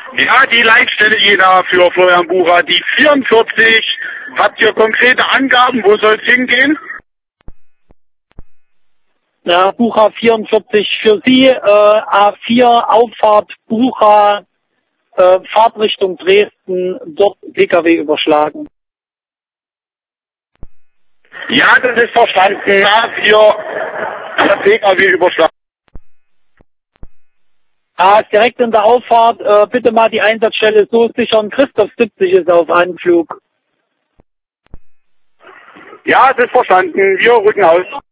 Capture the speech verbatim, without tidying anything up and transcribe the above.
Ja, die Leitstelle Jena für Florian Bucher, die vierundvierzig. Habt ihr konkrete Angaben, wo soll es hingehen? Ja, Bucha vierundvierzig für Sie, äh, A vier, Auffahrt Bucha, äh, Fahrtrichtung Dresden, dort P K W überschlagen. Ja, das ist verstanden. A vier, P K W überschlagen. Ah, direkt in der Auffahrt, äh, bitte mal die Einsatzstelle so sichern. Christoph siebzig ist auf Anflug. Ja, das ist verstanden. Wir rücken aus.